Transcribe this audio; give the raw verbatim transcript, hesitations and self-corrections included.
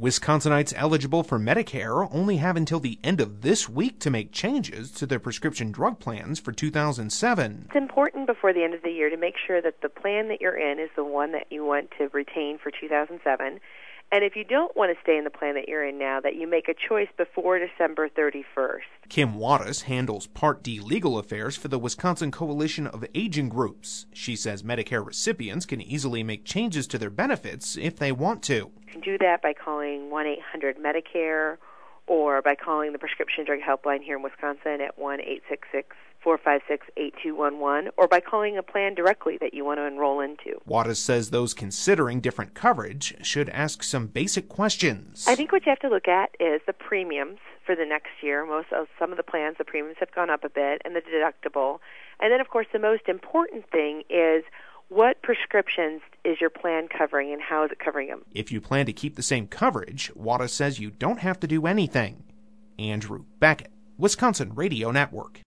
Wisconsinites eligible for Medicare only have until the end of this week to make changes to their prescription drug plans for two thousand seven. It's important before the end of the year to make sure that the plan that you're in is the one that you want to retain for two thousand seven. And if you don't want to stay in the plan that you're in now, that you make a choice before December thirty-first. Kim Wattis handles Part D legal affairs for the Wisconsin Coalition of Aging Groups. She says Medicare recipients can easily make changes to their benefits if they want to. You can do that by calling one eight hundred Medicare or by calling the Prescription Drug Helpline here in Wisconsin at one eight six six, four five six, eight two one one, or by calling a plan directly that you want to enroll into. Wattis says those considering different coverage should ask some basic questions. I think what you have to look at is the premiums for the next year. Most of some of the plans, the premiums have gone up a bit, and the deductible. And then, of course, the most important thing is what prescriptions is your plan covering and how is it covering them? If you plan to keep the same coverage, Wattis says you don't have to do anything. Andrew Beckett, Wisconsin Radio Network.